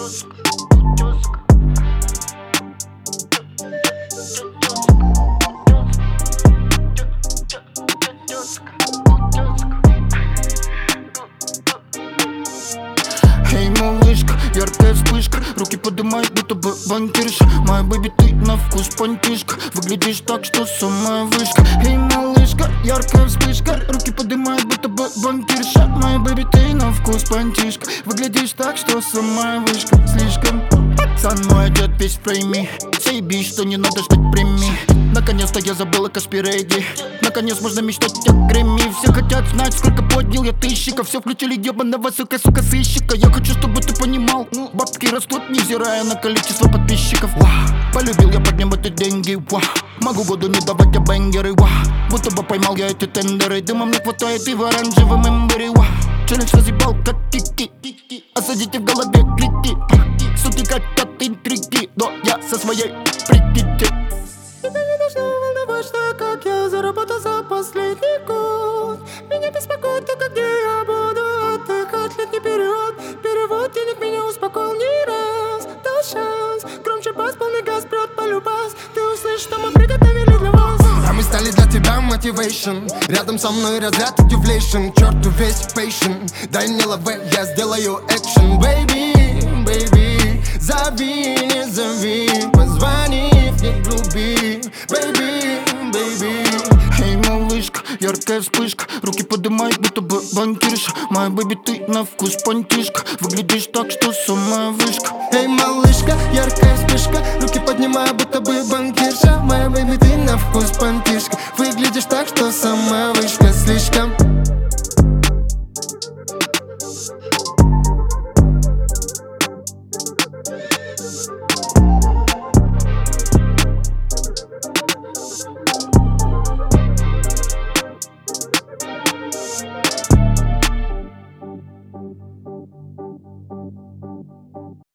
Эй, малышка, яркая вспышка, руки поднимай, будто бы банкирша. Моя бэби, ты на вкус понтишка, выглядишь так, что самая вышка. Эй, малышка, яркая вспышка, руки поднимай, будто бы банкирша. Моя бэби, ты на вкус понтишка, выглядишь так, что самая вышка. Слишком пацан мой одет весь в прейми, заебись, что не надо ждать премии. Наконец-то я забыла Каспирейди, наконец можно мечтать о Грэмми. Все хотят знать, сколько поднял я тысячиков. Все включили ебаного сука сыщика. Я хочу, чтобы ты понимал, бабки растут, невзирая на количество подписчиков. Полюбил я подним эти деньги, могу году не давать я бенгеры, будто бы поймал я эти тендеры. Дыма мне хватает и в оранжевом имбире. Челлендж разъебал как кики, осадите в голове клики. Сути хотят интриги, но я со своей прикидки. Тебя не должно волновать, что как я заработал за последний год. Меня беспокоит только, где я буду отдыхать летний период. Перевод денег меня успокоил не раз. Дал шанс, громче бас, полный газ, прет полюбас. Ты услышишь, что мы приготовили для вас. А мы стали для тебя мотивейшн. Рядом со мной разряд удивлейшн. Черту весь пейшн. Дай мне лаве, я сделаю экшен. Бэйби, бэйби, зови, не зови, позвони, не груби. Бэйби, бэйби. Эй, малышка, яркая вспышка, руки поднимай, будто бы банкирша. Моя бэби, ты на вкус понтишка, выглядишь так, что самая вышка. Эй, малышка, яркая вспышка, руки поднимай, будто бы банкирша. Моя бэби, ты на вкус понтишка, выглядишь так, что самая вышка. Слишком